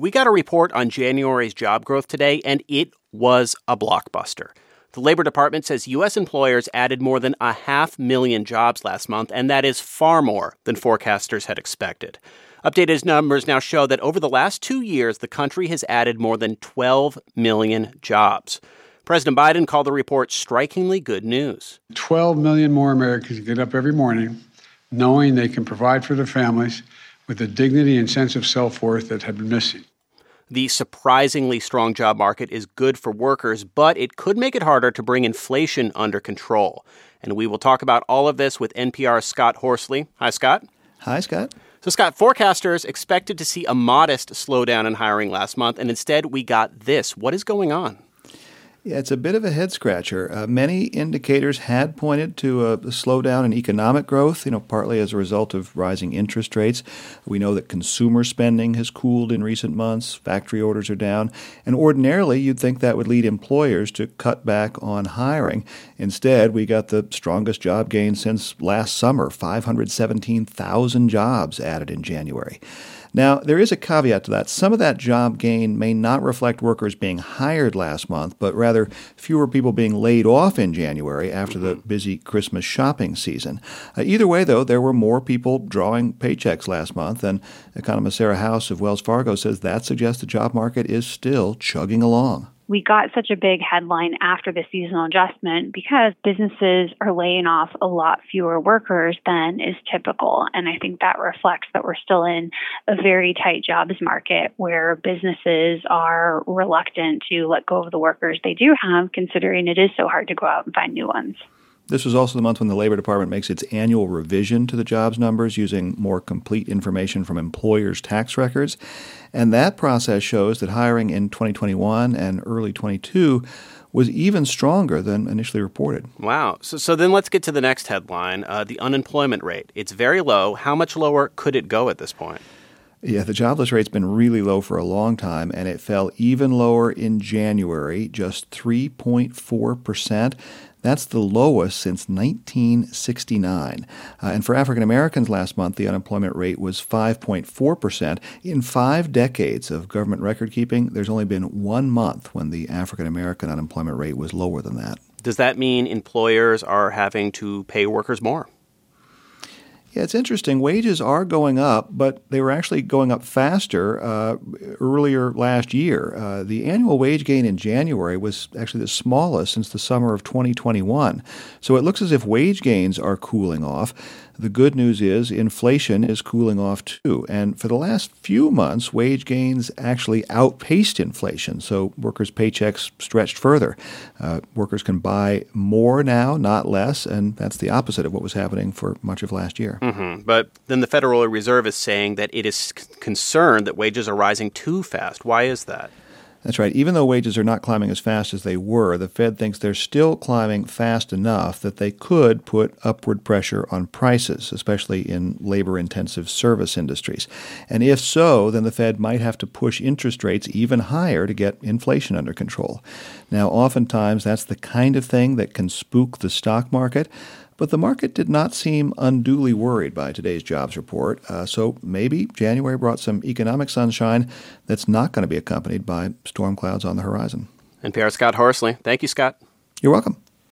We got a report on January's job growth today, and it was a blockbuster. The Labor Department says U.S. employers added more than 500,000 jobs last month, and that is far more than forecasters had expected. Updated numbers now show that over the last 2 years, the country has added more than 12 million jobs. President Biden called the report strikingly good news. 12 million more Americans get up every morning knowing they can provide for their families with the dignity and sense of self-worth that had been missing. The surprisingly strong job market is good for workers, but it could make it harder to bring inflation under control. And we will talk about all of this with NPR's Scott Horsley. Hi, Scott. Hi, Scott. So, Scott, forecasters expected to see a modest slowdown in hiring last month, and instead we got this. What is going on? Yeah, it's a bit of a head-scratcher. Many indicators had pointed to a slowdown in economic growth, partly as a result of rising interest rates. We know that consumer spending has cooled in recent months. Factory orders are down. And ordinarily, you'd think that would lead employers to cut back on hiring. Instead, we got the strongest job gain since last summer, 517,000 jobs added in January. Now, there is a caveat to that. Some of that job gain may not reflect workers being hired last month, but rather fewer people being laid off in January after the busy Christmas shopping season. Either way, though, there were more people drawing paychecks last month, and economist Sarah House of Wells Fargo says that suggests the job market is still chugging along. We got such a big headline after the seasonal adjustment because businesses are laying off a lot fewer workers than is typical. And I think that reflects that we're still in a very tight jobs market where businesses are reluctant to let go of the workers they do have, considering it is so hard to go out and find new ones. This was also the month when the Labor Department makes its annual revision to the jobs numbers using more complete information from employers' tax records. And that process shows that hiring in 2021 and early 22 was even stronger than initially reported. Wow. So then let's get to the next headline, the unemployment rate. It's very low. How much lower could it go at this point? Yeah, the jobless rate's been really low for a long time, and it fell even lower in January, just 3.4%. That's the lowest since 1969. And for African Americans last month, the unemployment rate was 5.4%. In 5 decades of government record keeping, there's only been 1 month when the African American unemployment rate was lower than that. Does that mean employers are having to pay workers more? Yeah, it's interesting. Wages are going up, but they were actually going up faster earlier last year. The annual wage gain in January was actually the smallest since the summer of 2021. So it looks as if wage gains are cooling off. The good news is inflation is cooling off too. And for the last few months, wage gains actually outpaced inflation. So workers' paychecks stretched further. Workers can buy more now, not less. And that's the opposite of what was happening for much of last year. Mm-hmm. But then the Federal Reserve is saying that it is concerned that wages are rising too fast. Why is that? That's right. Even though wages are not climbing as fast as they were, the Fed thinks they're still climbing fast enough that they could put upward pressure on prices, especially in labor-intensive service industries. And if so, then the Fed might have to push interest rates even higher to get inflation under control. Now, oftentimes, that's the kind of thing that can spook the stock market. But the market did not seem unduly worried by today's jobs report, so maybe January brought some economic sunshine that's not going to be accompanied by storm clouds on the horizon. NPR's Scott Horsley. Thank you, Scott. You're welcome.